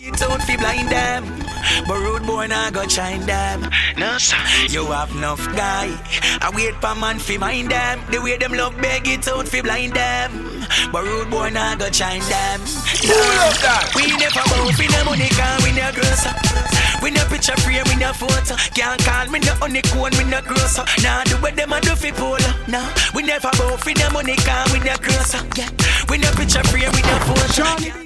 It's out fi blind them, but rude boy nah go shine them. No sir, you have enough guy. I wait for man fi mind them. The way them love beg it out fi blind them, but rude boy nah go shine them. No, we never bow fi no money can we no gross up. We no picture frame, we no photo. Can't call me no honeycomb, we no gross up. Nah do what them a do fi polo. Nah, we never bow fi no money can we no gross up. Yeah, we no picture frame, we no photo.